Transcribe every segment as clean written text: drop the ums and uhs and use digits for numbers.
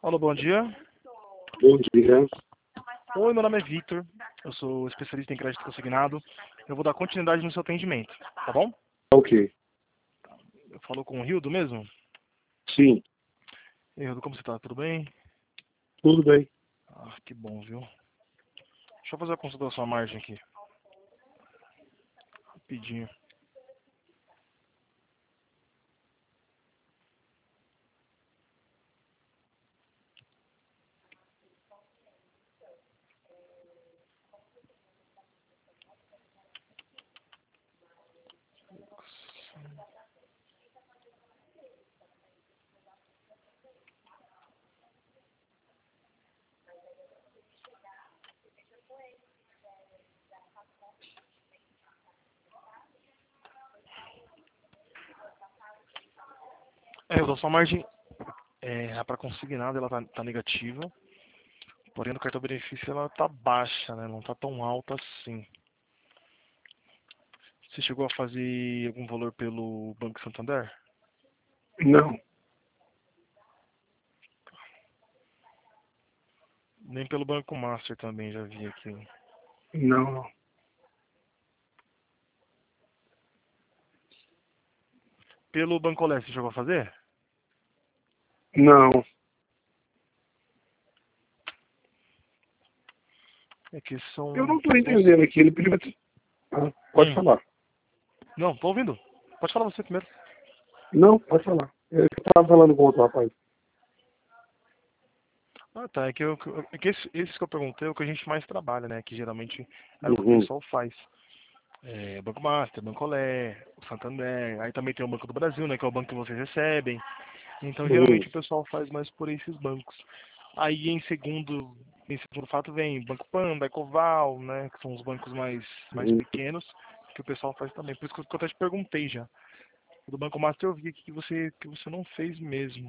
Alô, bom dia. Bom dia. Oi, meu nome é Victor. Eu sou especialista em crédito consignado. Eu vou dar continuidade no seu atendimento, tá bom? Ok. Eu falo com o Rildo mesmo? Sim, E Rildo, como você tá? Tudo bem? tudo bem. Ah, que bom, viu? Deixa eu fazer a consulta da sua margem aqui. Rapidinho. Rildo, a sua margem para consignado ela tá negativa. Porém, no cartão benefício ela tá baixa, né? Não tá tão alta assim. Você chegou a fazer algum valor pelo Banco Santander? Não, Nem pelo Banco Master também, já vi aqui. não, Pelo Banco Leste, você chegou a fazer? não. É que são... Eu não estou entendendo aqui. Ele pediu. Pode Hum. falar. Não, tô ouvindo. Pode falar você primeiro. Não, pode falar. Eu estava falando com outro rapaz. Ah, tá. É que esse que eu perguntei é o que a gente mais trabalha, né? Que geralmente é o que o Uhum. pessoal faz. Banco Master, Banco Olé, o Santander. Aí também tem o Banco do Brasil, né? Que é o banco que vocês recebem. Então, Uhum. geralmente o pessoal faz mais por esses bancos. Aí, em segundo fato, vem Banco Panda, Ecoval, né? Que são os bancos mais Uhum. pequenos, que o pessoal faz também. Por isso que eu até te perguntei já. O do Banco Master eu vi aqui que você não fez mesmo.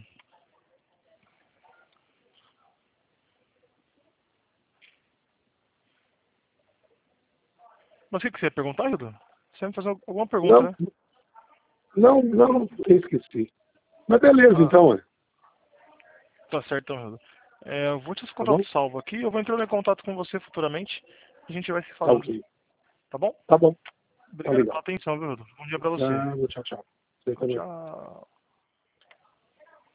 Mas o que você ia perguntar, Hildo? Você ia me fazer alguma pergunta, Não, né? não, eu esqueci. Mas beleza, Ah, então, tá certo, então, Hildo. Eu vou te esse tá contato bom? salvo aqui. Eu vou entrar em contato com você futuramente. A gente vai se Tá falando. ok. Tá bom? Tá bom, tá Obrigado pela legal. atenção, viu, Hildo? Bom dia pra você. Ah, tchau, tchau. Você Tchau, também. tchau.